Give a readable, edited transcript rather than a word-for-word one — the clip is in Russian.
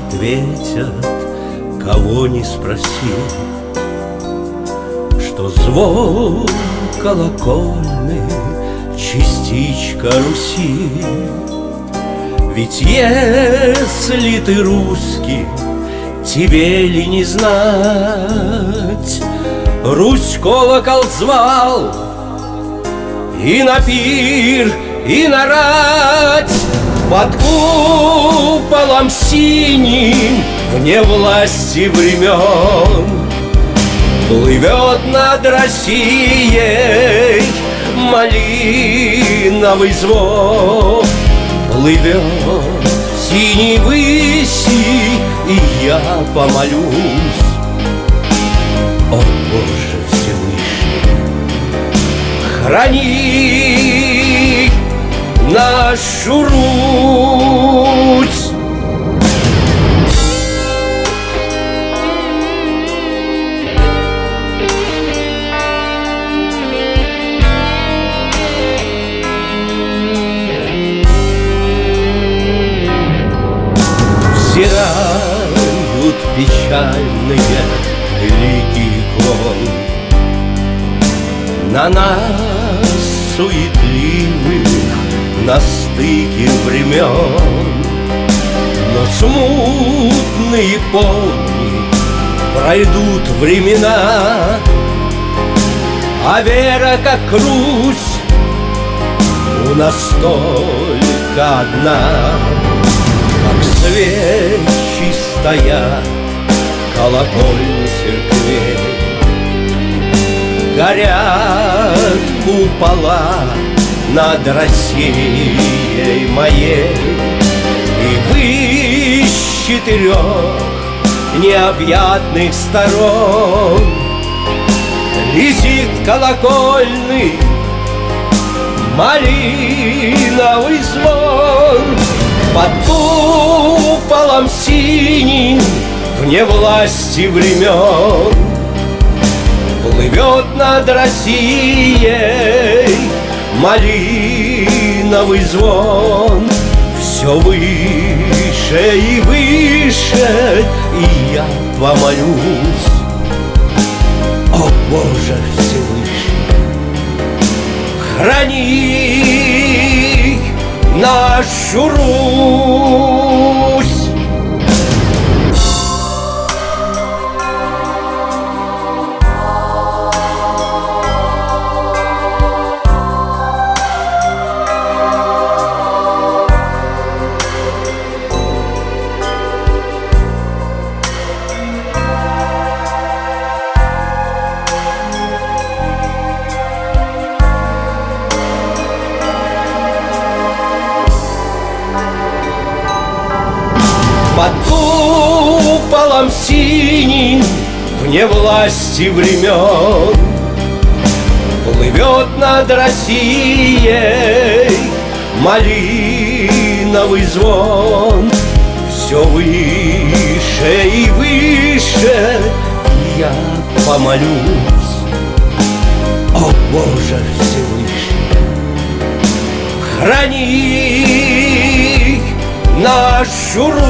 ответят, кого не спроси, что звон колокольный — частичка Руси. Ведь если ты русский, тебе ли не знать, Русь колокол звал и на пир, и на рать. Под куполом синим, вне власти времен, плывет над Россией малиновый звон. Плывет в синей выси, и я помолюсь: о Боже Всевышний, храни нашу Русь. Взирают печальные лики икон на нас суетливых на стыке времен. Но смутные помни, пройдут времена, а вера, как Русь, у нас только одна. Как свечи стоят колокольни церквей, горят купола над Россией моей, и высь четырех необъятных сторон висит колокольный малиновый звон. Под куполом синим, вне власти времен, плывет над Россией малиновый звон. Все выше и выше, и я помолюсь: о Боже Всевышний, храни нашу Русь. Под куполом синим, вне власти времен, плывет над Россией малиновый звон. Все выше и выше, и я помолюсь: о Боже Всевышний, храни нашу Русь.